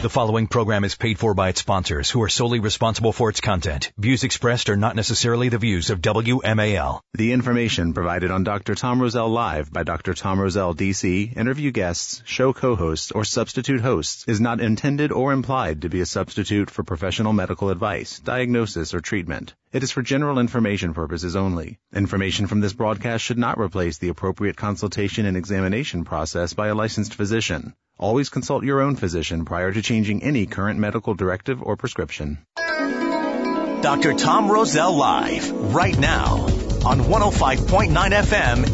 The following program is paid for by its sponsors, who are solely responsible for its content. Views expressed are not necessarily the views of WMAL. The information provided on Dr. Tom Rosell Live by Dr. Tom Rosell, D.C., interview guests, show co-hosts, or substitute hosts is not intended or implied to be a substitute for professional medical advice, diagnosis, or treatment. It is for general information purposes only. Information from this broadcast should not replace the appropriate consultation and examination process by a licensed physician. Always consult your own physician prior to changing any current medical directive or prescription. Dr. Tom Rosell Live, right now, on 105.9 FM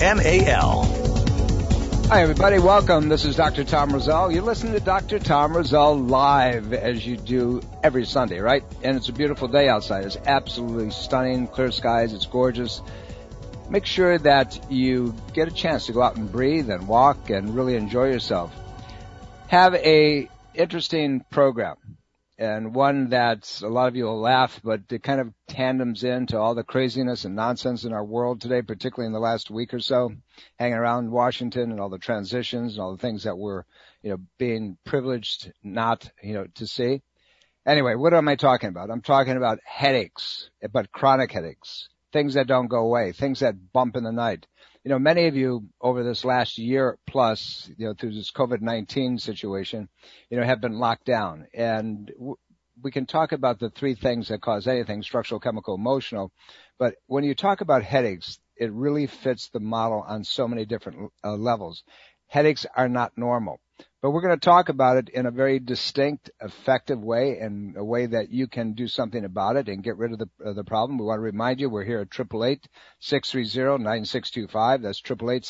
WMAL. Hi, everybody. Welcome. This is Dr. Tom Rosell. You're listening to Dr. Tom Rosell Live, as you do every Sunday, right? And it's a beautiful day outside. It's absolutely stunning, clear skies. It's gorgeous. Make sure that you get a chance to go out and breathe and walk and really enjoy yourself. Have a interesting program, and one that a lot of you will laugh, but it kind of tandems into all the craziness and nonsense in our world today, particularly in the last week or so, hanging around Washington and all the transitions and all the things that we're, being privileged not, to see. Anyway, what am I talking about? I'm talking about headaches, but chronic headaches, things that don't go away, things that bump in the night. Many of you over this last year plus, through this COVID-19 situation, have been locked down. And we can talk about the three things that cause anything, structural, chemical, emotional. But when you talk about headaches, it really fits the model on so many different levels. Headaches are not normal. But we're going to talk about it in a very distinct, effective way, and a way that you can do something about it and get rid of the problem. We want to remind you we're here at 888-630-9625. That's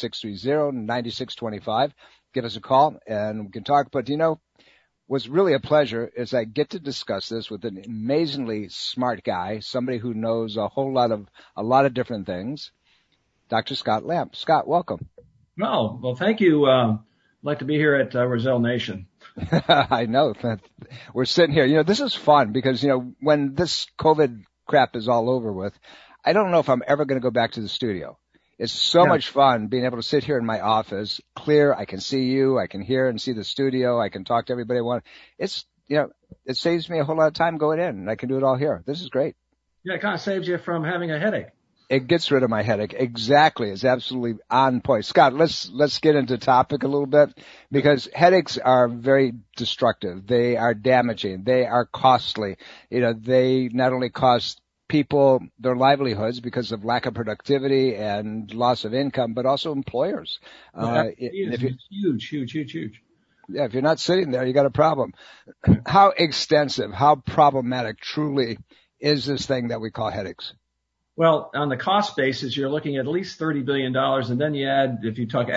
888-630-9625. Give us a call and we can talk. But what's really a pleasure is I get to discuss this with an amazingly smart guy, somebody who knows a lot of different things. Dr. Scott Lamp. Scott, welcome. Well, thank you. I'd like to be here at Rosell Nation. I know. We're sitting here. This is fun because, when this COVID crap is all over with, I don't know if I'm ever going to go back to the studio. It's so much fun being able to sit here in my office, clear. I can see you. I can hear and see the studio. I can talk to everybody I want. It's, it saves me a whole lot of time going in, and I can do it all here. This is great. Yeah, it kind of saves you from having a headache. It gets rid of my headache. Exactly. It's absolutely on point. Scott, let's get into topic a little bit, because headaches are very destructive. They are damaging. They are costly. They not only cost people their livelihoods because of lack of productivity and loss of income, but also employers. It's huge. Yeah, if you're not sitting there, you got a problem. How extensive, how problematic truly is this thing that we call headaches? Well, on the cost basis, you're looking at least $30 billion. And then you add, if you talk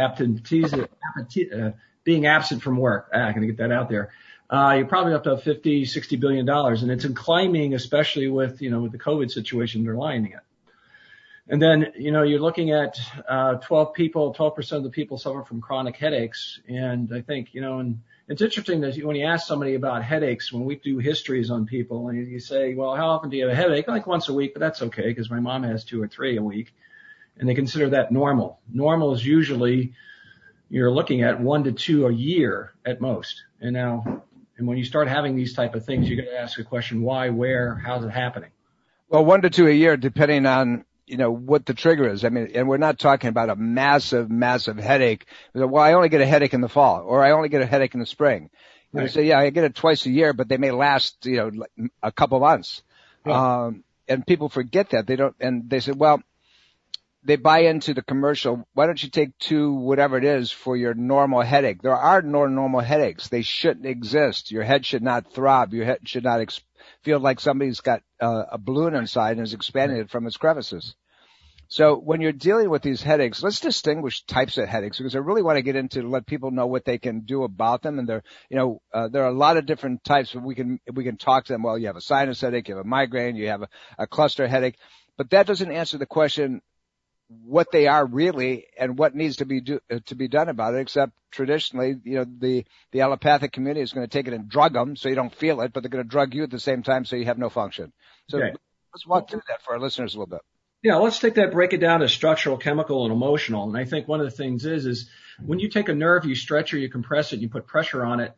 being absent from work, I'm going to get that out there. You're probably up to $50-60 billion. And it's climbing, especially with the COVID situation underlying it. And then, you're looking at 12% of the people suffer from chronic headaches. And I think, and it's interesting that when you ask somebody about headaches, when we do histories on people, and you say, well, how often do you have a headache? Like once a week, but that's okay because my mom has 2 or 3 a week. And they consider that normal. Normal is usually you're looking at 1 to 2 a year at most. And when you start having these type of things, you're going to ask a question, why, where, how's it happening? Well, 1 to 2 a year, depending on what the trigger is. I mean, and we're not talking about a massive headache. Well, I only get a headache in the fall, or I only get a headache in the spring. Right. You say, yeah, I get it twice a year, but they may last, a couple months. Yeah. And people forget that. They don't, and they say, well, they buy into the commercial. Why don't you take 2, whatever it is, for your normal headache? There are no normal headaches. They shouldn't exist. Your head should not throb. Your head should not feel like somebody's got a balloon inside and is expanding it from its crevices. So when you're dealing with these headaches, let's distinguish types of headaches, because I really want to get into to let people know what they can do about them. And there are a lot of different types. We can talk to them. Well, you have a sinus headache, you have a migraine, you have a cluster headache, but that doesn't answer the question what they are really and what needs to be done about it, except traditionally, the allopathic community is going to take it and drug them so you don't feel it, but they're going to drug you at the same time so you have no function. So Let's walk through that for our listeners a little bit. Yeah, let's break it down to structural, chemical, and emotional. And I think one of the things is when you take a nerve, you stretch or you compress it, you put pressure on it,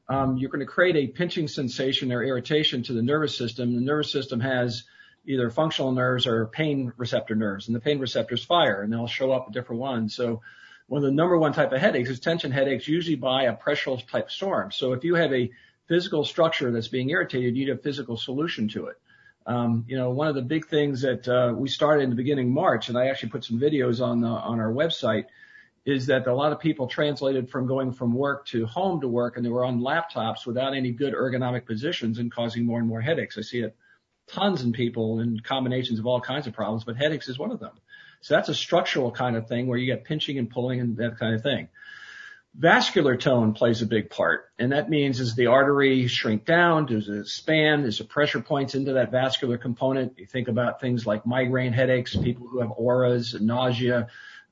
you're going to create a pinching sensation or irritation to the nervous system. The nervous system has either functional nerves or pain receptor nerves, and the pain receptors fire, and they'll show up at different ones. So one of the number one type of headaches is tension headaches, usually by a pressure type storm. So if you have a physical structure that's being irritated, you need a physical solution to it. One of the big things that we started in the beginning of March, and I actually put some videos on our website, is that a lot of people translated from going from work to home to work, and they were on laptops without any good ergonomic positions and causing more and more headaches. I see it tons in people in combinations of all kinds of problems, but headaches is one of them. So that's a structural kind of thing where you get pinching and pulling and that kind of thing. Vascular tone plays a big part, and that means as the artery shrink down, does it expand, is there pressure points into that vascular component? You think about things like migraine headaches, people who have auras, and nausea,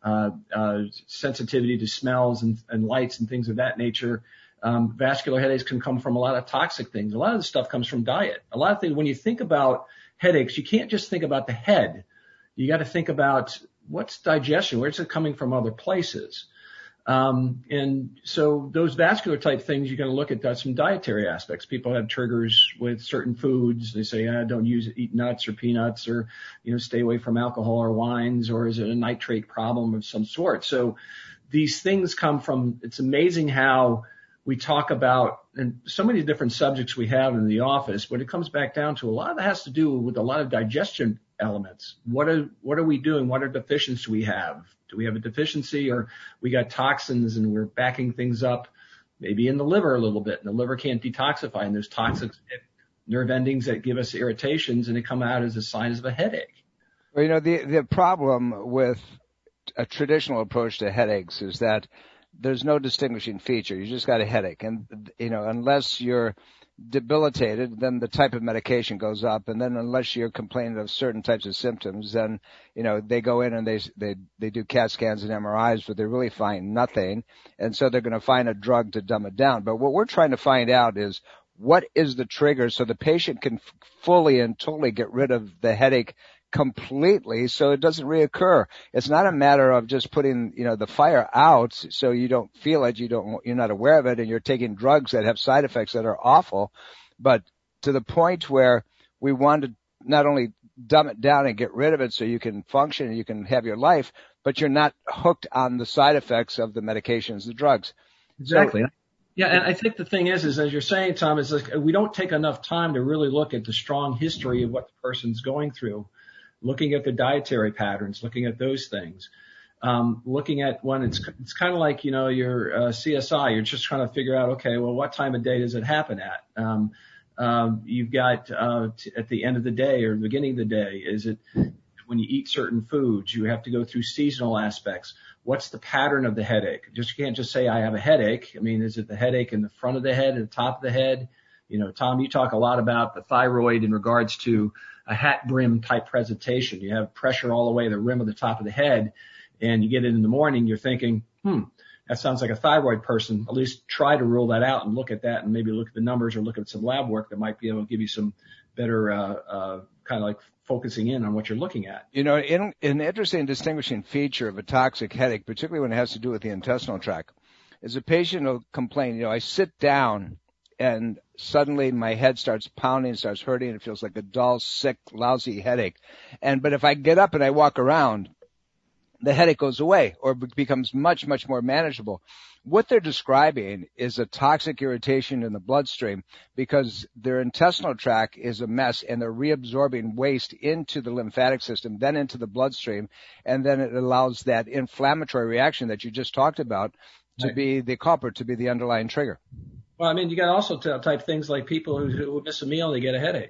sensitivity to smells and lights and things of that nature. Vascular headaches can come from a lot of toxic things. A lot of the stuff comes from diet. A lot of things, when you think about headaches, you can't just think about the head. You got to think about what's digestion, where's it coming from other places. And so those vascular type things, you're going to look at some dietary aspects. People have triggers with certain foods. They say, don't eat nuts or peanuts, or, stay away from alcohol or wines, or is it a nitrate problem of some sort? So these things come from, it's amazing how we talk about, and so many different subjects we have in the office, but it comes back down to a lot of it has to do with a lot of digestion elements. What are we doing? What are deficiencies we have? Do we have a deficiency, or we got toxins and we're backing things up maybe in the liver a little bit, and the liver can't detoxify, and there's toxic nerve endings that give us irritations, and they come out as a sign of a headache. Well, the problem with a traditional approach to headaches is that there's no distinguishing feature. You just got a headache, and unless you're debilitated, then the type of medication goes up, and then unless you're complaining of certain types of symptoms, then they go in and they do CAT scans and MRIs, but they really find nothing, and so they're going to find a drug to dumb it down. But what we're trying to find out is what is the trigger so the patient can fully and totally get rid of the headache completely, so it doesn't reoccur. It's not a matter of just putting, the fire out so you don't feel it, you're not aware of it, and you're taking drugs that have side effects that are awful, but to the point where we want to not only dumb it down and get rid of it so you can function and you can have your life, but you're not hooked on the side effects of the medications, the drugs. Exactly. So, yeah, and I think the thing is as you're saying, Tom, is like we don't take enough time to really look at the strong history of what the person's going through. Looking at the dietary patterns, looking at those things, looking at when it's kind of like, your CSI, you're just trying to figure out, okay, well, what time of day does it happen at? You've got, at the end of the day or the beginning of the day, is it when you eat certain foods, you have to go through seasonal aspects. What's the pattern of the headache? You can't just say I have a headache. I mean, is it the headache in the front of the head, at the top of the head? Tom, you talk a lot about the thyroid in regards to a hat brim type presentation. You have pressure all the way to the rim of the top of the head, and you get it in the morning, you're thinking, that sounds like a thyroid person. At least try to rule that out and look at that and maybe look at the numbers or look at some lab work that might be able to give you some better kind of like focusing in on what you're looking at. An interesting distinguishing feature of a toxic headache, particularly when it has to do with the intestinal tract, is a patient will complain, I sit down and suddenly my head starts pounding, starts hurting, it feels like a dull, sick, lousy headache. But if I get up and I walk around, the headache goes away or becomes much, much more manageable. What they're describing is a toxic irritation in the bloodstream because their intestinal tract is a mess and they're reabsorbing waste into the lymphatic system, then into the bloodstream, and then it allows that inflammatory reaction that you just talked about to be the culprit, to be the underlying trigger. Well, I mean, you got to also type things like people who miss a meal, they get a headache.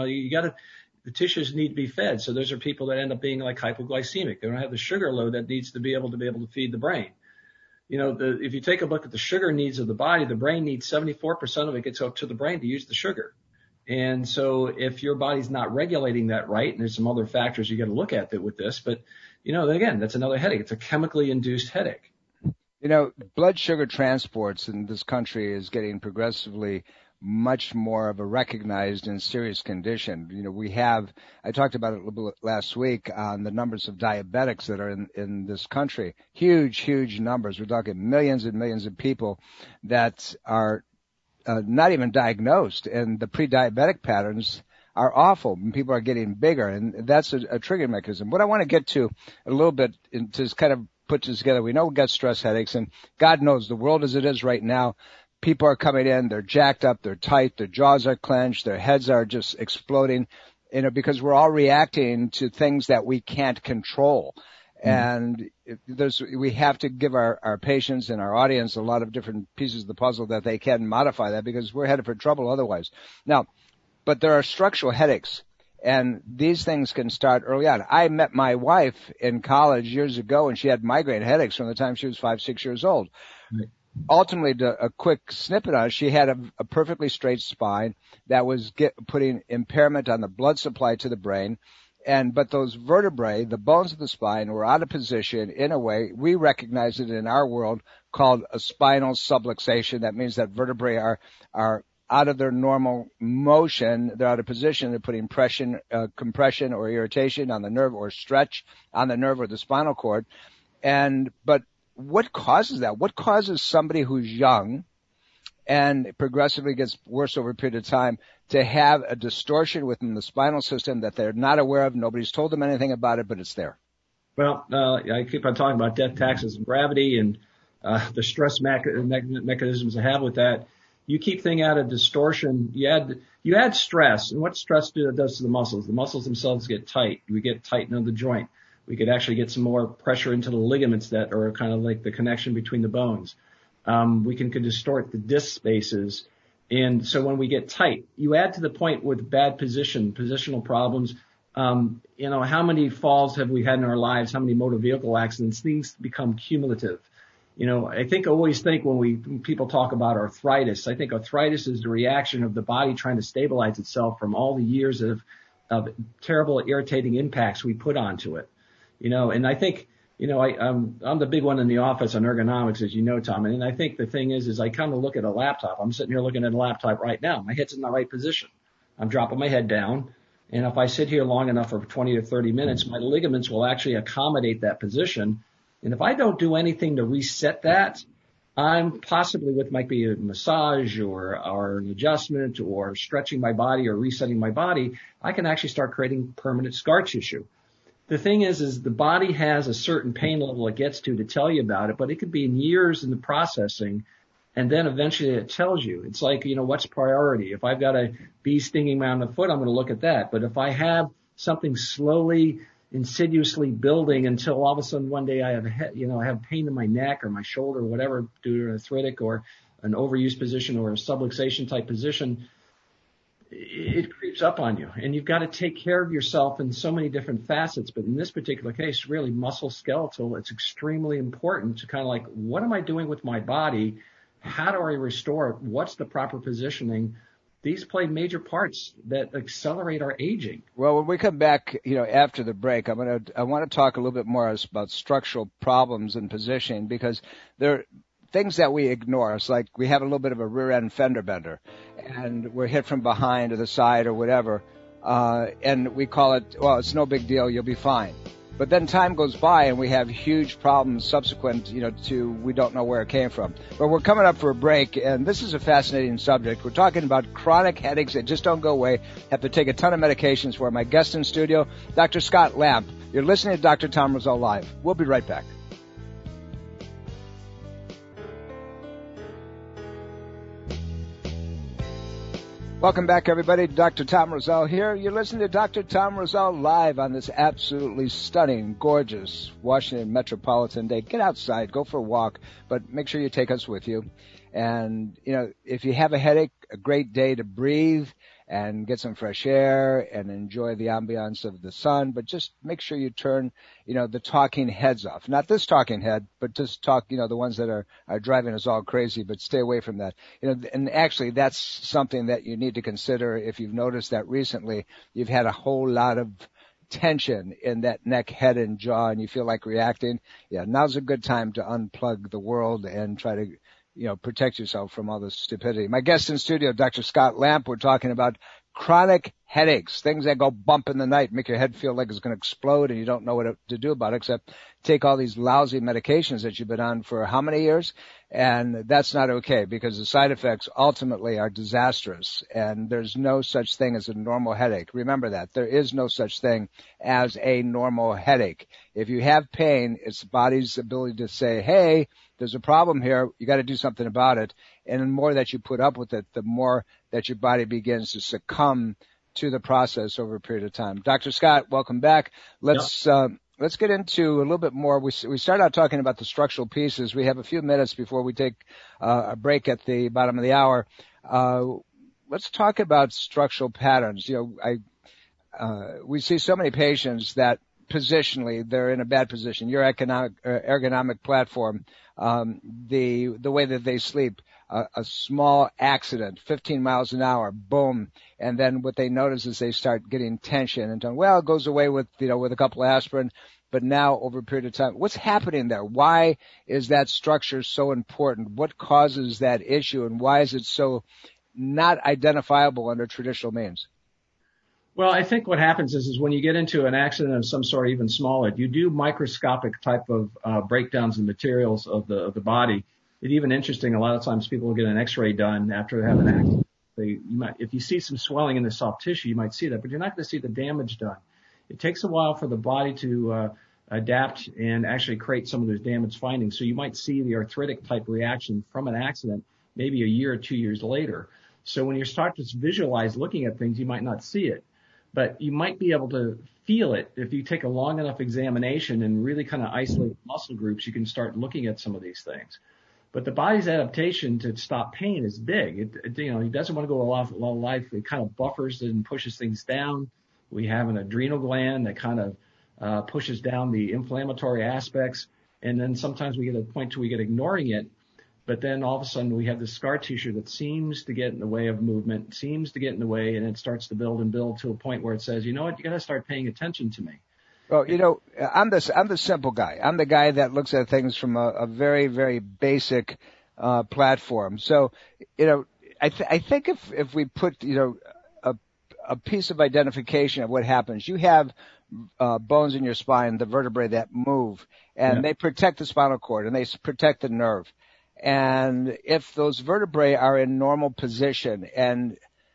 The tissues need to be fed. So those are people that end up being like hypoglycemic. They don't have the sugar load that needs to be able to feed the brain. If you take a look at the sugar needs of the body, the brain needs 74% of it gets up to the brain to use the sugar. And so if your body's not regulating that right, and there's some other factors you got to look at with this, but again, that's another headache. It's a chemically induced headache. Blood sugar transports in this country is getting progressively much more of a recognized and serious condition. I talked about it a little bit last week on the numbers of diabetics that are in this country. Huge, huge numbers. We're talking millions and millions of people that are not even diagnosed, and the pre-diabetic patterns are awful, and people are getting bigger, and that's a triggering mechanism. What I want to get to a little bit to kind of put this together, we know we got stress headaches, and God knows the world as it is right now, people are coming in, they're jacked up, they're tight, their jaws are clenched, their heads are just exploding, because we're all reacting to things that we can't control. And we have to give our patients and our audience a lot of different pieces of the puzzle that they can modify that, because we're headed for trouble otherwise. Now, but there are structural headaches, and these things can start early on. I met my wife in college years ago, and she had migraine headaches from the time she was 5, 6 years old. Right. Ultimately, a quick snippet on it, she had a perfectly straight spine that was putting impairment on the blood supply to the brain. But those vertebrae, the bones of the spine, were out of position in a way we recognize it in our world called a spinal subluxation. That means that vertebrae are out of their normal motion. They're out of position. They're putting compression or irritation on the nerve, or stretch on the nerve or the spinal cord. But what causes that? What causes somebody who's young and progressively gets worse over a period of time to have a distortion within the spinal system that they're not aware of? Nobody's told them anything about it, but it's there. Well, I keep on talking about death, taxes, and gravity, and the stress mechanisms I have with that. You keep things out of distortion. You add stress, and what stress does to the muscles? The muscles themselves get tight. We get tightened on the joint. We could actually get some more pressure into the ligaments that are kind of like the connection between the bones. We can distort the disc spaces. And so when we get tight, you add to the point with bad positional problems. How many falls have we had in our lives? How many motor vehicle accidents? Things become cumulative. I always think when people talk about arthritis, I think arthritis is the reaction of the body trying to stabilize itself from all the years of terrible, irritating impacts we put onto it. And I think, I'm the big one in the office on ergonomics, as you know, Tom. And I think the thing is I kind of look at a laptop. I'm sitting here looking at a laptop right now. My head's in the right position. I'm dropping my head down. And if I sit here long enough for 20 to 30 minutes, my ligaments will actually accommodate that position. And if I don't do anything to reset that, I'm possibly with might be a massage or an adjustment or stretching my body or resetting my body, I can actually start creating permanent scar tissue. The thing is the body has a certain pain level it gets to tell you about it, but it could be in years in the processing, and then eventually it tells you. It's like, what's priority? If I've got a bee stinging me on the foot, I'm going to look at that. But if I have something slowly, insidiously building until all of a sudden one day I have pain in my neck or my shoulder or whatever due to arthritic or an overused position or a subluxation type position, it creeps up on you, and you've got to take care of yourself in so many different facets. But in this particular case, really muscle skeletal, it's extremely important to kind of like, what am I doing with my body? How do I restore it? What's the proper positioning? These play major parts that accelerate our aging. Well, when we come back, after the break, I want to talk a little bit more about structural problems and positioning, because they're things that we ignore. It's like we have a little bit of a rear end fender bender, and we're hit from behind or the side or whatever, and we call it, well, it's no big deal, you'll be fine. But then time goes by and we have huge problems subsequent, to we don't know where it came from. But we're coming up for a break, and this is a fascinating subject. We're talking about chronic headaches that just don't go away, have to take a ton of medications for. My guest in studio, Dr. Scott Lamp. You're listening to Dr. Tom Rosell Live. We'll be right back. Welcome back, everybody. Dr. Tom Rosell here. You're listening to Dr. Tom Rosell Live on this absolutely stunning, gorgeous Washington metropolitan day. Get outside, go for a walk, but make sure you take us with you. And, if you have a headache, a great day to breathe and get some fresh air and enjoy the ambiance of the sun. But just make sure you turn, the talking heads off. Not this talking head, but just talk, the ones that are driving us all crazy, but stay away from that. And actually that's something that you need to consider if you've noticed that recently you've had a whole lot of tension in that neck, head, and jaw, and you feel like reacting. Yeah, now's a good time to unplug the world and try to protect yourself from all this stupidity. My guest in studio, Dr. Scott Lamp. We're talking about chronic headaches, things that go bump in the night, make your head feel like it's going to explode and you don't know what to do about it except take all these lousy medications that you've been on for how many years? And that's not okay because the side effects ultimately are disastrous, and there's no such thing as a normal headache. Remember that. There is no such thing as a normal headache. If you have pain, it's the body's ability to say, hey, there's a problem here. You got to do something about it. And the more that you put up with it, the more that your body begins to succumb to the process over a period of time. Dr. Scott, welcome back. Let's get into a little bit more. We started out talking about the structural pieces. We have a few minutes before we take a break at the bottom of the hour. Let's talk about structural patterns. We see so many patients that positionally they're in a bad position. Your ergonomic platform, the way that they sleep, a small accident, 15 miles an hour, boom. And then what they notice is they start getting tension and it goes away with a couple of aspirin. But now over a period of time, what's happening there? Why is that structure so important? What causes that issue, and why is it so not identifiable under traditional means? Well, I think what happens is when you get into an accident of some sort, even smaller, you do microscopic type of breakdowns in materials of the body. It's even interesting. A lot of times people will get an X-ray done after they have an accident. If you see some swelling in the soft tissue, you might see that, but you're not going to see the damage done. It takes a while for the body to adapt and actually create some of those damage findings. So you might see the arthritic type reaction from an accident maybe a year or 2 years later. So when you start to visualize looking at things, you might not see it, but you might be able to feel it. If you take a long enough examination and really kind of isolate muscle groups, you can start looking at some of these things. But the body's adaptation to stop pain is big. It doesn't want to go a lot of life. It kind of buffers and pushes things down. We have an adrenal gland that kind of pushes down the inflammatory aspects. And then sometimes we get a point where we get ignoring it. But then all of a sudden we have this scar tissue that seems to get in the way of movement, seems to get in the way, and it starts to build and build to a point where it says, you know what, you got to start paying attention to me. Well, I'm the simple guy. I'm the guy that looks at things from a very, very basic platform. So, I think if we put, a piece of identification of what happens, you have bones in your spine, the vertebrae that move, and they protect the spinal cord and they protect the nerve. And if those vertebrae are in normal position and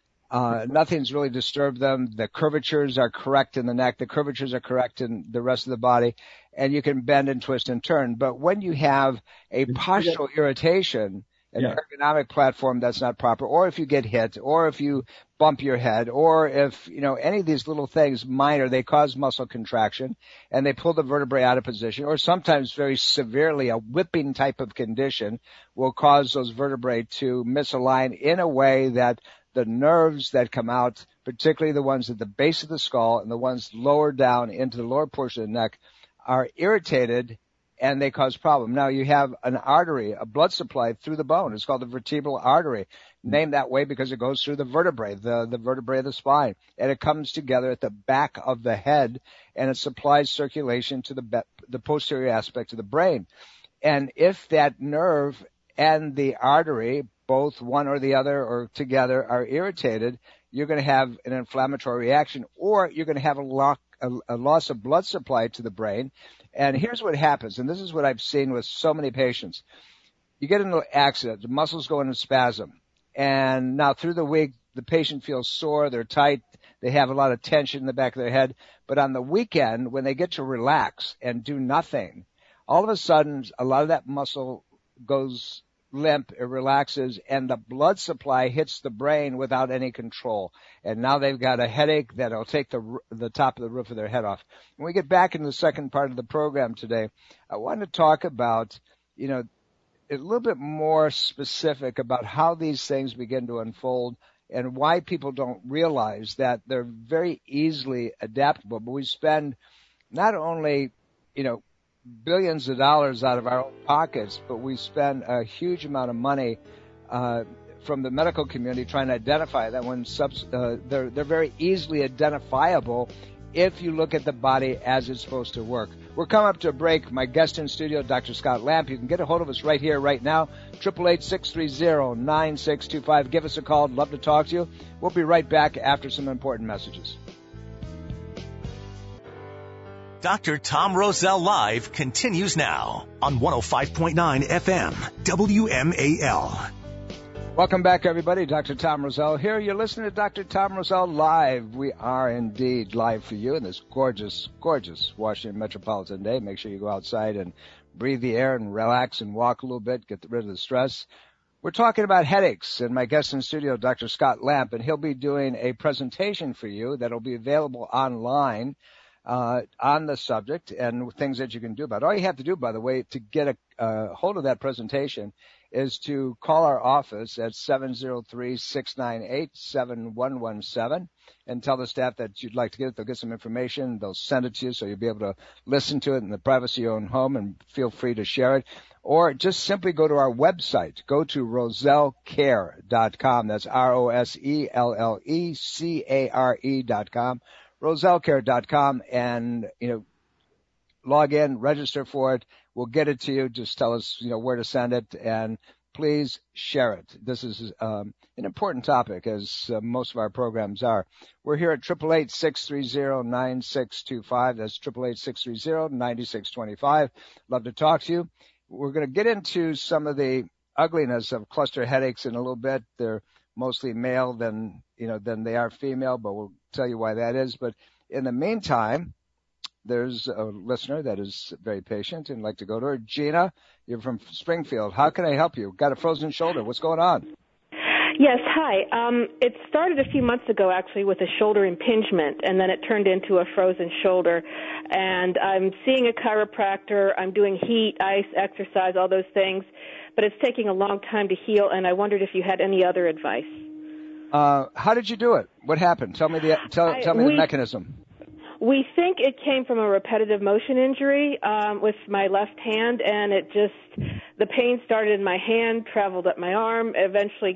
nothing's really disturbed them, the curvatures are correct in the neck, the curvatures are correct in the rest of the body, and you can bend and twist and turn. But when you have a postural irritation, an ergonomic platform that's not proper, or if you get hit, or if you bump your head, or if, any of these little things, minor, they cause muscle contraction, and they pull the vertebrae out of position, or sometimes very severely, a whipping type of condition will cause those vertebrae to misalign in a way that the nerves that come out, particularly the ones at the base of the skull and the ones lower down into the lower portion of the neck, are irritated and they cause problem. Now you have an artery, a blood supply through the bone. It's called the vertebral artery, named that way because it goes through the vertebrae, the vertebrae of the spine, and it comes together at the back of the head, and it supplies circulation to the posterior aspect of the brain. And if that nerve and the artery, both one or the other or together, are irritated, you're going to have an inflammatory reaction, or you're going to have a loss of blood supply to the brain. And here's what happens, and this is what I've seen with so many patients. You get into an accident, the muscles go into spasm, and now through the week, the patient feels sore, they're tight, they have a lot of tension in the back of their head. But on the weekend, when they get to relax and do nothing, all of a sudden, a lot of that muscle goes limp, it relaxes, and the blood supply hits the brain without any control. And now they've got a headache that'll take the top of the roof of their head off. When we get back into the second part of the program today, I want to talk about, a little bit more specific about how these things begin to unfold and why people don't realize that they're very easily adaptable. But we spend not only, billions of dollars out of our own pockets, but we spend a huge amount of money from the medical community trying to identify that when they're very easily identifiable if you look at the body as it's supposed to work. We're coming up to a break. My guest in studio, Dr. Scott Lamp. You can get a hold of us right here, right now, 888-630-9625. Give us a call. I'd love to talk to you. We'll be right back after some important messages. Dr. Tom Rosell Live continues now on 105.9 FM, WMAL. Welcome back, everybody. Dr. Tom Rosell here. You're listening to Dr. Tom Rosell Live. We are indeed live for you in this gorgeous, gorgeous Washington metropolitan day. Make sure you go outside and breathe the air and relax and walk a little bit, get rid of the stress. We're talking about headaches, and my guest in studio, Dr. Scott Lamp, and he'll be doing a presentation for you that'll be available online on the subject and things that you can do about it. All you have to do, by the way, to get a hold of that presentation is to call our office at 703-698-7117 and tell the staff that you'd like to get it. They'll get some information. They'll send it to you so you'll be able to listen to it in the privacy of your own home, and feel free to share it. Or just simply go to our website. Go to rosellcare.com. That's ROSELLECARE.com. rosellcare.com, and, log in, register for it. We'll get it to you. Just tell us, where to send it, and please share it. This is an important topic, as most of our programs are. We're here at 888-630-9625. That's 888-630-9625. Love to talk to you. We're going to get into some of the ugliness of cluster headaches in a little bit. They're mostly male than they are female, but we'll tell you why that is. But in the meantime, there's a listener that is very patient and like to go to her. Gina, you're from Springfield. How can I help you? Got a frozen shoulder. What's going on? Yes, hi. It started a few months ago, actually, with a shoulder impingement, and then it turned into a frozen shoulder. And I'm seeing a chiropractor. I'm doing heat, ice, exercise, all those things. But it's taking a long time to heal, and I wondered if you had any other advice. How did you do it? What happened? Tell me the mechanism. We think it came from a repetitive motion injury with my left hand, and the pain started in my hand, traveled up my arm, eventually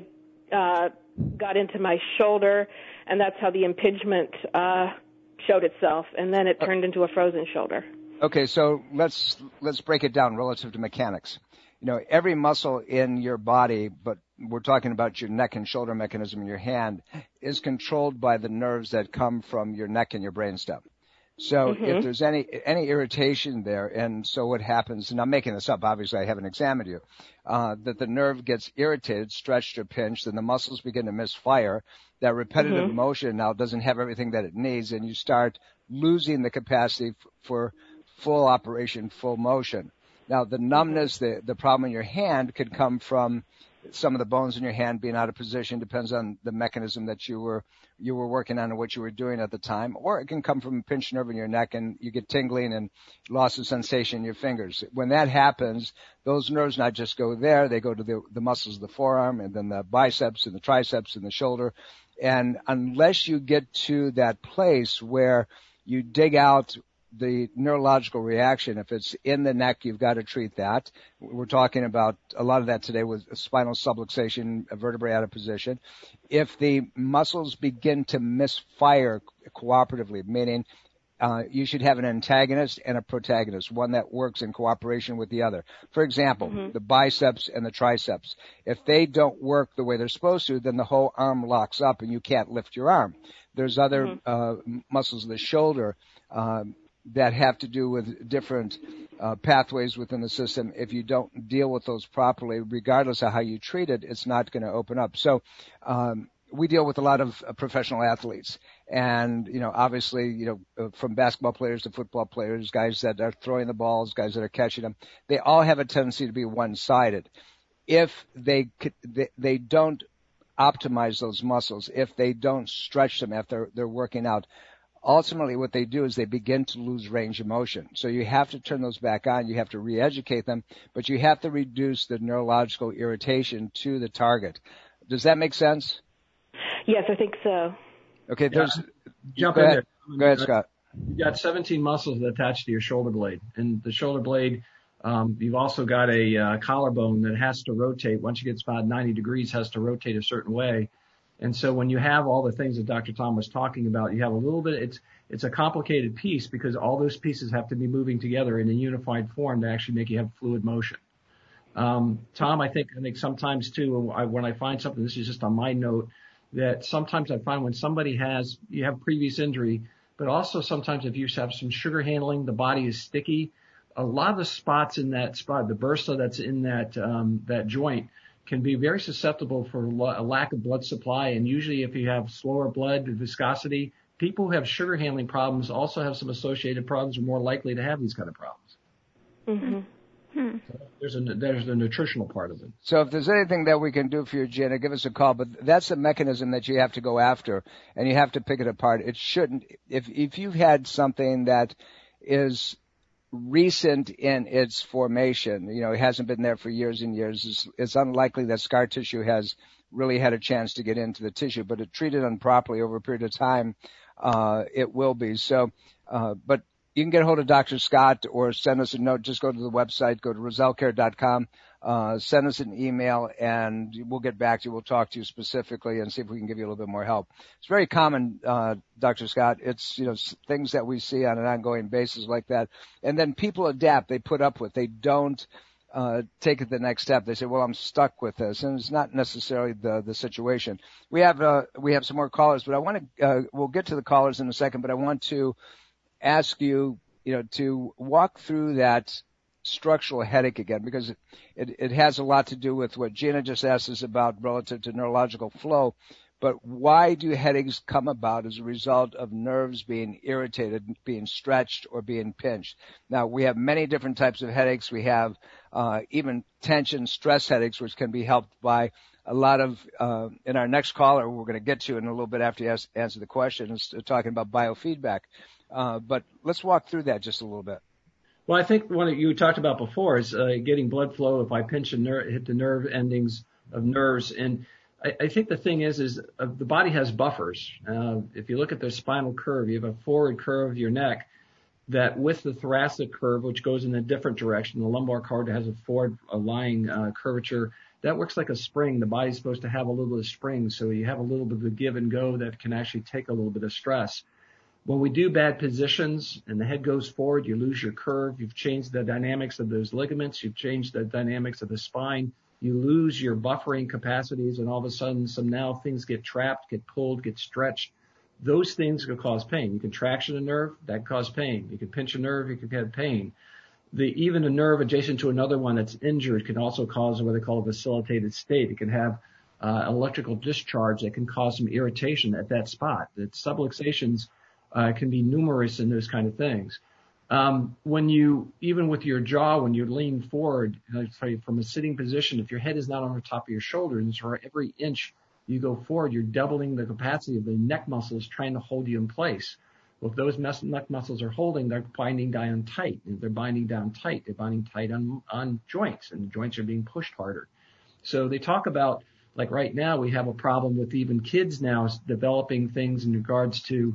got into my shoulder, and that's how the impingement showed itself, and then it turned into a frozen shoulder. Okay, so let's break it down relative to mechanics. Every muscle in your body, but we're talking about your neck and shoulder mechanism in your hand, is controlled by the nerves that come from your neck and your brainstem. So if there's any irritation there, and so what happens, and I'm making this up, obviously I haven't examined you, that the nerve gets irritated, stretched or pinched, and the muscles begin to misfire. That repetitive motion now doesn't have everything that it needs, and you start losing the capacity for full operation, full motion. Now, the numbness, the problem in your hand could come from some of the bones in your hand being out of position, depends on the mechanism that you were working on and what you were doing at the time, or it can come from a pinched nerve in your neck and you get tingling and loss of sensation in your fingers. When that happens, those nerves not just go there, they go to the muscles of the forearm and then the biceps and the triceps and the shoulder. And unless you get to that place where you dig out the neurological reaction, if it's in the neck, you've got to treat that. We're talking about a lot of that today with spinal subluxation, a vertebrae out of position. If the muscles begin to misfire cooperatively, meaning you should have an antagonist and a protagonist, one that works in cooperation with the other. For example, the biceps and the triceps. If they don't work the way they're supposed to, then the whole arm locks up and you can't lift your arm. There's other muscles of the shoulder that have to do with different pathways within the system. If you don't deal with those properly, regardless of how you treat it, it's not going to open up. So we deal with a lot of professional athletes. And, obviously, from basketball players to football players, guys that are throwing the balls, guys that are catching them, they all have a tendency to be one-sided. If they don't optimize those muscles, if they don't stretch them after they're working out, ultimately what they do is they begin to lose range of motion. So you have to turn those back on. You have to re-educate them, but you have to reduce the neurological irritation to the target. Does that make sense? Yes, I think so. Okay, Jump in there. Go ahead, Scott. You've got 17 muscles that attach to your shoulder blade. And the shoulder blade, you've also got a collarbone that has to rotate. Once it gets about 90 degrees, has to rotate a certain way. And so when you have all the things that Dr. Tom was talking about, you have a little bit, it's a complicated piece because all those pieces have to be moving together in a unified form to actually make you have fluid motion. Tom, I think sometimes too, when I find something, this is just on my note, that sometimes I find when somebody you have previous injury, but also sometimes if you have some sugar handling, the body is sticky. A lot of the spots in that spot, the bursa that's in that joint, can be very susceptible for a lack of blood supply. And usually if you have slower blood viscosity, people who have sugar handling problems also have some associated problems, are more likely to have these kind of problems. Mm-hmm. So there's the nutritional part of it. So if there's anything that we can do for you, Gina, give us a call. But that's the mechanism that you have to go after, and you have to pick it apart. It shouldn't. If you've had something that is recent in its formation, it hasn't been there for years and years, it's unlikely that scar tissue has really had a chance to get into the tissue. But if treated improperly over a period of time, it will be. So, but you can get a hold of Dr. Scott or send us a note. Just go to the website, go to RoselleCare.com, send us an email, and we'll get back to you. We'll talk to you specifically and see if we can give you a little bit more help. It's very common, Dr. Scott. It's, things that we see on an ongoing basis like that. And then people adapt. They put up with. They don't take it the next step. They say, well, I'm stuck with this. And it's not necessarily the situation. We have some more callers, but I want to, we'll get to the callers in a second, but I want to ask you, to walk through that structural headache again, because it has a lot to do with what Gina just asked us about relative to neurological flow. But why do headaches come about as a result of nerves being irritated, being stretched, or being pinched? Now, we have many different types of headaches. We have even tension, stress headaches, which can be helped by a lot of, in our next caller, we're going to get to in a little bit after you answer the question, is talking about biofeedback. But let's walk through that just a little bit. Well, I think one that you talked about before is getting blood flow. If I pinch hit the nerve endings of nerves, and I think the thing is the body has buffers. If you look at the spinal curve, you have a forward curve of your neck that with the thoracic curve, which goes in a different direction, the lumbar cord has a forward lying curvature. That works like a spring. The body's supposed to have a little bit of spring, so you have a little bit of a give and go that can actually take a little bit of stress. When we do bad positions and the head goes forward, you lose your curve. You've changed the dynamics of those ligaments. You've changed the dynamics of the spine. You lose your buffering capacities, and all of a sudden, now things get trapped, get pulled, get stretched. Those things can cause pain. You can traction a nerve, that cause pain. You can pinch a nerve, you can get pain. Even a nerve adjacent to another one that's injured can also cause what they call a vacillated state. It can have electrical discharge that can cause some irritation at that spot. The subluxations can be numerous in those kind of things. Even with your jaw, when you lean forward, from a sitting position, if your head is not on the top of your shoulders, and for every inch you go forward, you're doubling the capacity of the neck muscles trying to hold you in place. Well, if those neck muscles are holding, they're binding down tight. If they're binding down tight, they're binding tight on joints, and the joints are being pushed harder. So they talk about, like right now, we have a problem with even kids now developing things in regards to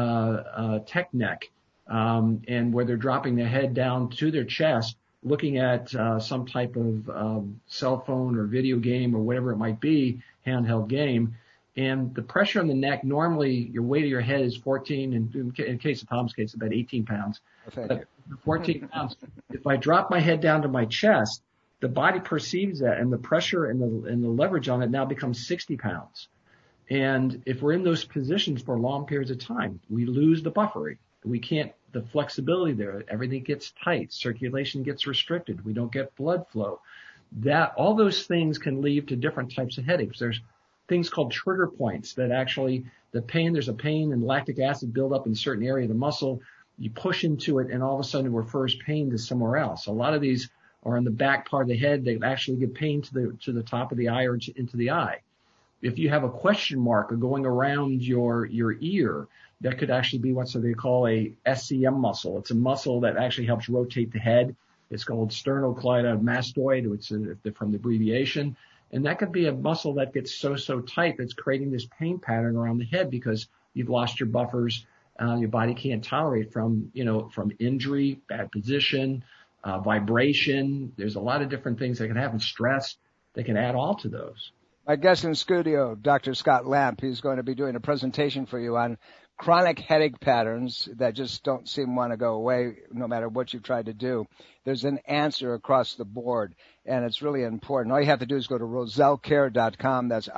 tech neck, and where they're dropping their head down to their chest, looking at some type of cell phone or video game or whatever it might be, handheld game. And the pressure on the neck, normally your weight of your head is 14, and in case of Tom's case, about 18 pounds. Thank you. 14 pounds. If I drop my head down to my chest, the body perceives that, and the pressure and the leverage on it now becomes 60 pounds. And if we're in those positions for long periods of time, we lose the buffering. We can't, the flexibility there, everything gets tight, circulation gets restricted, we don't get blood flow. All those things can lead to different types of headaches. There's things called trigger points that actually, there's a pain and lactic acid buildup in a certain area of the muscle. You push into it and all of a sudden it refers pain to somewhere else. A lot of these are in the back part of the head. They actually give pain to the top of the eye or into the eye. If you have a question mark going around your ear, that could actually be what they call a SCM muscle. It's a muscle that actually helps rotate the head. It's called sternocleidomastoid, which is from the abbreviation. And that could be a muscle that gets so tight that's creating this pain pattern around the head because you've lost your buffers. Your body can't tolerate from injury, bad position, vibration. There's a lot of different things that can happen. Stress, they can add all to those. My guest in studio, Dr. Scott Lamp, he's going to be doing a presentation for you on chronic headache patterns that just don't seem to want to go away no matter what you try to do. There's an answer across the board, and it's really important. All you have to do is go to RosellCare.com. That's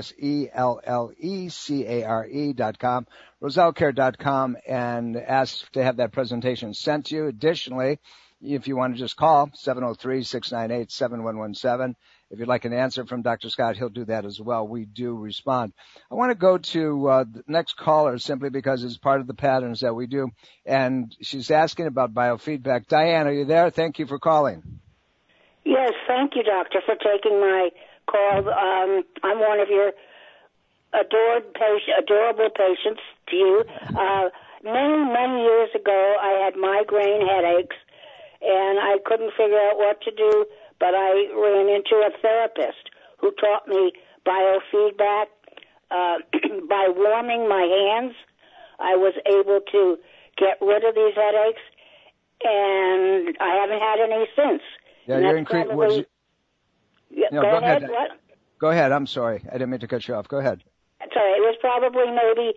ROSELLECARE.com, RosellCare.com, and ask to have that presentation sent to you. Additionally, if you want to just call 703-698-7117. If you'd like an answer from Dr. Scott, he'll do that as well. We do respond. I want to go to the next caller simply because it's part of the patterns that we do. And she's asking about biofeedback. Diane, are you there? Thank you for calling. Yes, thank you, doctor, for taking my call. I'm one of your adorable patients to you. Many years ago, I had migraine headaches, and I couldn't figure out what to do. But I ran into a therapist who taught me biofeedback. By warming my hands, I was able to get rid of these headaches, and I haven't had any since. Yeah, you're increasing. Go ahead. What? Go ahead. I'm sorry. I didn't mean to cut you off. Go ahead. Sorry, it was probably maybe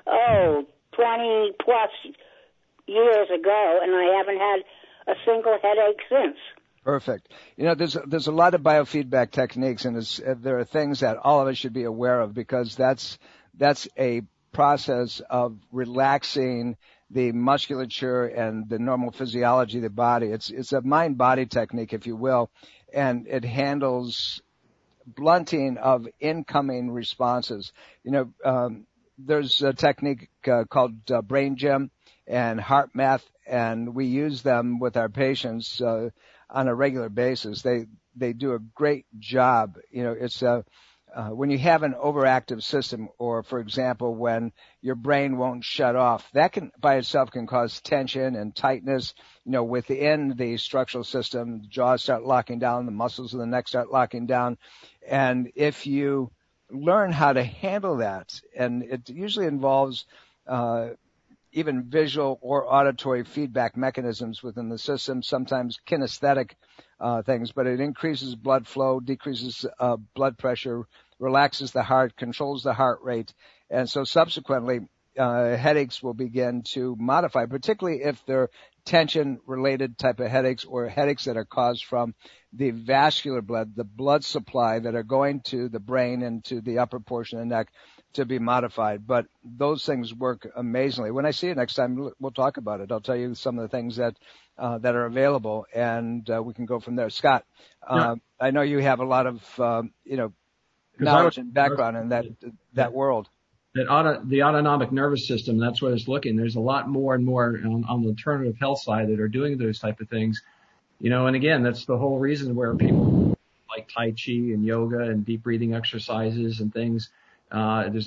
20 plus years ago, and I haven't had a single headache since. Perfect. You know, there's a lot of biofeedback techniques, and there are things that all of us should be aware of because that's a process of relaxing the musculature and the normal physiology of the body. It's a mind-body technique, if you will, and it handles blunting of incoming responses. You know, there's a technique called Brain Gym and Heart Math, and we use them with our patients on a regular basis. They do a great job. You know, it's when you have an overactive system, or for example, when your brain won't shut off, that can by itself can cause tension and tightness, you know, within the structural system. The jaws start locking down, the muscles of the neck start locking down. And if you learn how to handle that, and it usually involves even visual or auditory feedback mechanisms within the system, sometimes kinesthetic things, but it increases blood flow, decreases blood pressure, relaxes the heart, controls the heart rate, and so subsequently headaches will begin to modify, particularly if they're tension-related type of headaches or headaches that are caused from the vascular blood, the blood supply that are going to the brain and to the upper portion of the neck to be modified. But those things work amazingly. When I see you next time, we'll talk about it. I'll tell you some of the things that are available, and we can go from there. Scott, I know you have a lot of knowledge and background in that world. The autonomic nervous system, that's what it's looking. There's a lot more and more on the alternative health side that are doing those type of things. You know, and again, that's the whole reason where people like Tai Chi and yoga and deep breathing exercises and things. There's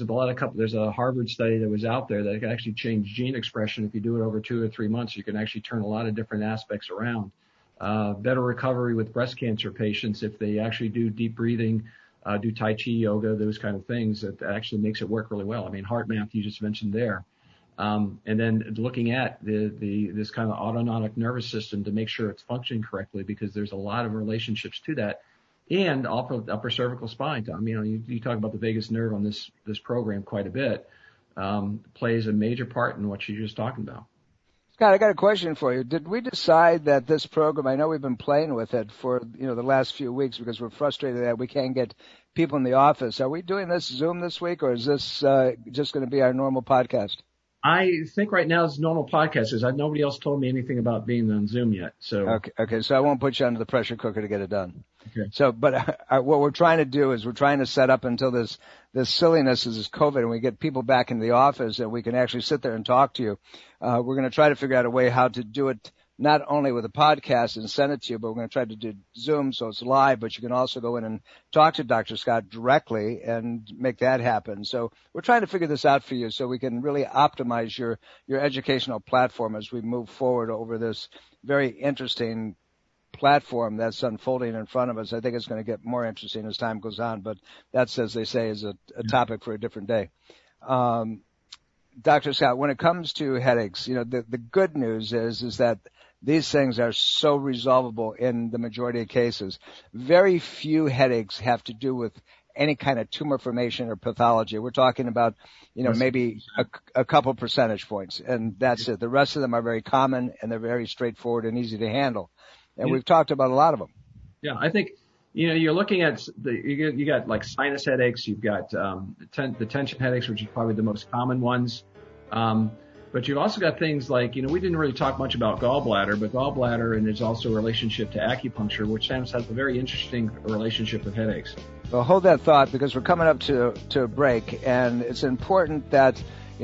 a Harvard study that was out there that can actually change gene expression. If you do it over 2 or 3 months, you can actually turn a lot of different aspects around. Better recovery with breast cancer patients if they actually do deep breathing, do Tai Chi, yoga, those kind of things. That actually makes it work really well. I mean, Heart Math you just mentioned there. And then looking at this kind of autonomic nervous system to make sure it's functioning correctly, because there's a lot of relationships to that. And upper cervical spine, Tom. You know, you talk about the vagus nerve on this program quite a bit. Plays a major part in what you're just talking about. Scott, I got a question for you. Did we decide that this program, I know we've been playing with it for, the last few weeks because we're frustrated that we can't get people in the office. Are we doing this Zoom this week, or is this just going to be our normal podcast? I think right now it's normal podcast. Nobody else told me anything about being on Zoom yet. So okay. So I won't put you under the pressure cooker to get it done. Okay. So, but what we're trying to do is we're trying to set up until this silliness is COVID, and we get people back into the office and we can actually sit there and talk to you. We're going to try to figure out a way how to do it not only with a podcast and send it to you, but we're going to try to do Zoom so it's live, but you can also go in and talk to Dr. Scott directly and make that happen. So we're trying to figure this out for you so we can really optimize your educational platform as we move forward over this very interesting platform that's unfolding in front of us. I think it's going to get more interesting as time goes on, but that's, as they say, is a topic for a different day. Dr. Scott, when it comes to headaches, the good news is that these things are so resolvable in the majority of cases. Very few headaches have to do with any kind of tumor formation or pathology. We're talking about, maybe a couple percentage points, and that's it. The rest of them are very common, and they're very straightforward and easy to handle. And we've talked about a lot of them. Yeah, I think, you're looking at you got like sinus headaches, you've got the tension headaches, which is probably the most common ones. But you've also got things like, we didn't really talk much about gallbladder, but gallbladder, and there's also a relationship to acupuncture, which has a very interesting relationship with headaches. Well, hold that thought, because we're coming up to a break, and it's important that,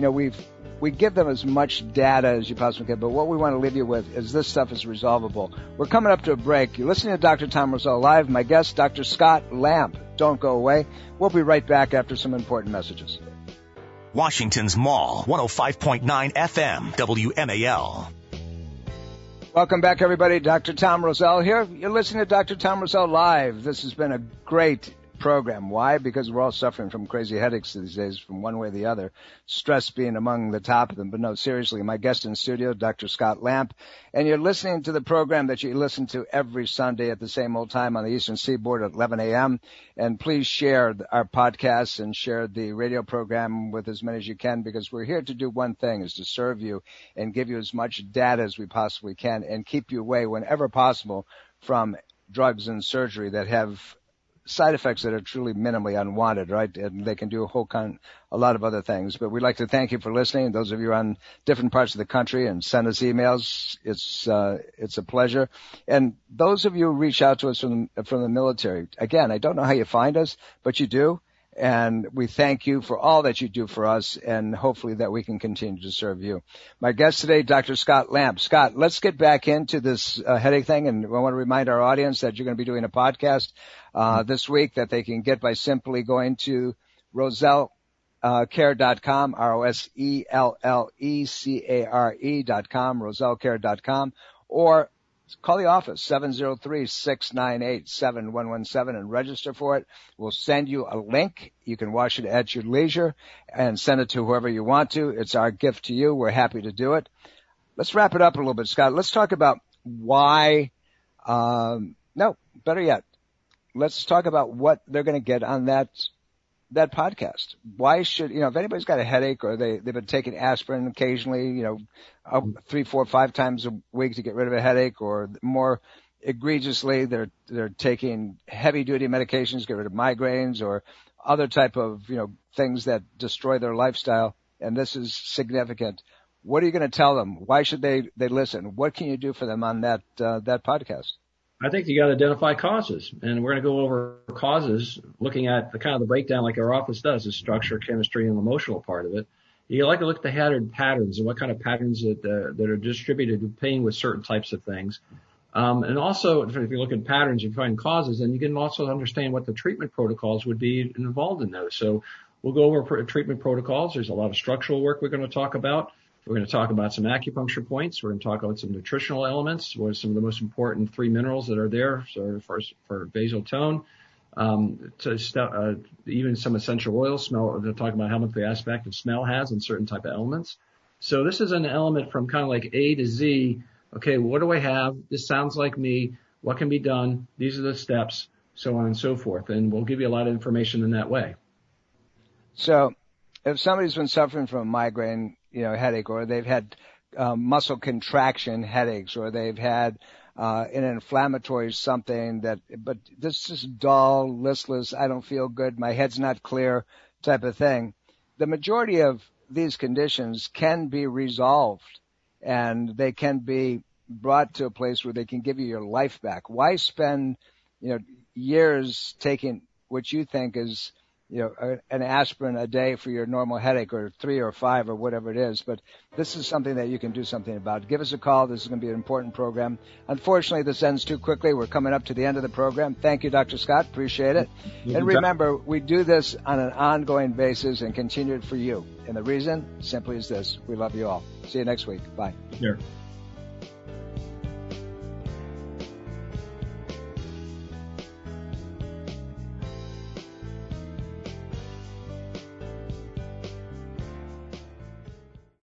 we give them as much data as you possibly can, but what we want to leave you with is this stuff is resolvable. We're coming up to a break. You're listening to Dr. Tom Rosell Live. My guest, Dr. Scott Lamp. Don't go away. We'll be right back after some important messages. Washington's Mall, 105.9 FM, WMAL. Welcome back, everybody. Dr. Tom Rosell here. You're listening to Dr. Tom Rosell Live. This has been a great program. Why? Because we're all suffering from crazy headaches these days from one way or the other. Stress being among the top of them. But no, seriously, my guest in studio, Dr. Scott Lamp. And you're listening to the program that you listen to every Sunday at the same old time on the Eastern Seaboard at 11 a.m. And please share our podcasts and share the radio program with as many as you can, because we're here to do one thing, is to serve you and give you as much data as we possibly can and keep you away whenever possible from drugs and surgery that have side effects that are truly minimally unwanted, right? And they can do a lot of other things. But we'd like to thank you for listening. Those of you on different parts of the country and send us emails, it's a pleasure. And those of you who reach out to us from the military, again, I don't know how you find us, but you do. And we thank you for all that you do for us, and hopefully that we can continue to serve you. My guest today, Dr. Scott Lamp. Scott, let's get back into this headache thing, and I want to remind our audience that you're going to be doing a podcast this week that they can get by simply going to RosellCare.com, RosellECare.com, RosellCare.com, or call the office, 703-698-7117, and register for it. We'll send you a link. You can watch it at your leisure and send it to whoever you want to. It's our gift to you. We're happy to do it. Let's wrap it up a little bit, Scott. Let's talk about why, better yet, let's talk about what they're going to get on that podcast. Why should, if anybody's got a headache or they've been taking aspirin occasionally, 3, 4, 5 times a week to get rid of a headache, or more egregiously, they're taking heavy duty medications to get rid of migraines or other type of, things that destroy their lifestyle. And this is significant. What are you going to tell them? Why should they listen? What can you do for them on that podcast? I think you got to identify causes, and we're going to go over causes, looking at the breakdown like our office does, the structure, chemistry, and emotional part of it. You like to look at the patterns and what kind of patterns that are distributed to pain with certain types of things. And also, if you look at patterns, you find causes, and you can also understand what the treatment protocols would be involved in those. So we'll go over treatment protocols. There's a lot of structural work we're going to talk about. We're going to talk about some acupuncture points. We're going to talk about some nutritional elements, what are some of the most important 3 minerals that are there for basal tone, even some essential oil smell. They're talking about how much the aspect of smell has in certain type of elements. So this is an element from kind of like A to Z. Okay, what do I have? This sounds like me. What can be done? These are the steps, so on and so forth. And we'll give you a lot of information in that way. So if somebody's been suffering from a migraine, headache, or they've had muscle contraction headaches, or they've had an inflammatory something but this is dull, listless, I don't feel good, my head's not clear type of thing. The majority of these conditions can be resolved, and they can be brought to a place where they can give you your life back. Why spend, years taking what you think is, an aspirin a day for your normal headache, or 3 or 5 or whatever it is. But this is something that you can do something about. Give us a call. This is going to be an important program. Unfortunately, this ends too quickly. We're coming up to the end of the program. Thank you, Dr. Scott. Appreciate it. And remember, we do this on an ongoing basis and continue it for you. And the reason simply is this. We love you all. See you next week. Bye. Sure.